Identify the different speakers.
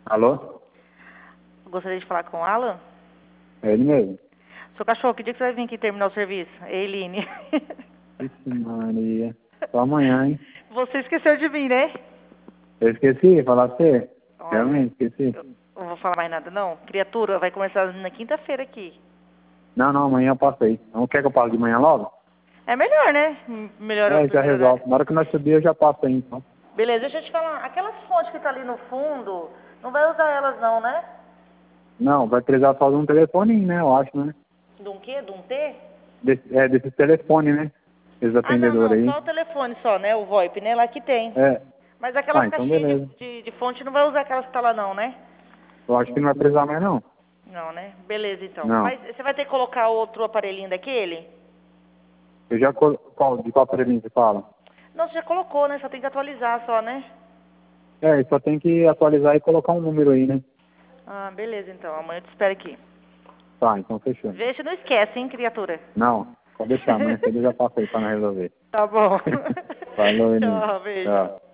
Speaker 1: Alô?
Speaker 2: Gostaria de falar com o Alan?
Speaker 1: É ele mesmo.
Speaker 2: Seu cachorro, que dia que você vai vir aqui terminar o serviço? Eiline.
Speaker 1: Vixe Maria. Só amanhã, hein?
Speaker 2: Você esqueceu de mim, né?
Speaker 1: Eu esqueci, falar pra você.
Speaker 2: Olha,
Speaker 1: Realmente, esqueci.
Speaker 2: eu não vou falar mais nada, não. Criatura, vai começar na quinta-feira aqui.
Speaker 1: Não, amanhã eu passei. Não quer que eu passe de manhã logo?
Speaker 2: É melhor, né? Melhor o
Speaker 1: Já
Speaker 2: primeiro
Speaker 1: resolve.
Speaker 2: horário.
Speaker 1: Na hora que nós subir, eu já passo aí, então.
Speaker 2: Beleza, deixa eu te falar. Aquelas fontes que tá ali no fundo, não vai usar elas não, né?
Speaker 1: Não, vai precisar só de um telefoninho, né? Eu acho, né?
Speaker 2: De um quê? De um T?
Speaker 1: Desse telefone, né? Esses
Speaker 2: Ah, não,
Speaker 1: atendedores aí.
Speaker 2: só o telefone só, né? O VoIP, né? Lá que tem.
Speaker 1: É.
Speaker 2: Mas aquelas
Speaker 1: Então
Speaker 2: caixinhas
Speaker 1: beleza.
Speaker 2: de fonte não vai usar aquelas que tá lá não, né?
Speaker 1: Eu acho que não vai precisar mais, não.
Speaker 2: Não, né? Beleza, então.
Speaker 1: Não.
Speaker 2: Mas você vai ter que colocar outro aparelhinho daquele?
Speaker 1: Eu já... De qual aparelhinho você fala?
Speaker 2: Não, você já colocou, né? Só tem que atualizar só, né?
Speaker 1: Só tem que atualizar e colocar um número aí, né?
Speaker 2: Ah, beleza, então. Amanhã eu te espero aqui.
Speaker 1: Tá, então fechou.
Speaker 2: Vê se não esquece, hein, criatura?
Speaker 1: Não, pode deixar, amanhã cedo eu já passo aí pra nós resolver.
Speaker 2: Tá bom.
Speaker 1: Falou, Inês.
Speaker 2: Tchau, beijo.
Speaker 1: Tchau.